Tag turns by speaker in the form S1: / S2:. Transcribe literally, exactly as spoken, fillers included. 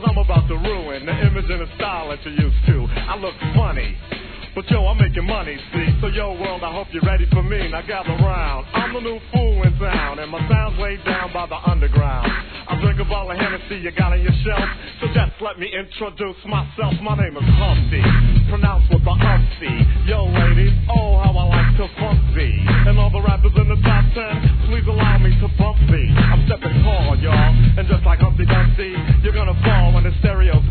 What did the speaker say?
S1: I'm about to ruin the image and the style that you're used to. I look funny, but yo, I'm making money, see? So yo, world, I hope you're ready for me. Now gather round. I'm the new fool in town, and my sound's laid down by the underground. I drink a bottle of Hennessy you got on your shelf, so just let me introduce myself. My name is Humpty, pronounced with the Humpty. Yo, ladies, oh, how I like to funk thee. And all the rappers in the top ten, please allow me to bump thee. I'm stepping tall, y'all, and just like Humpty Dumpty, you're gonna fall when the stereo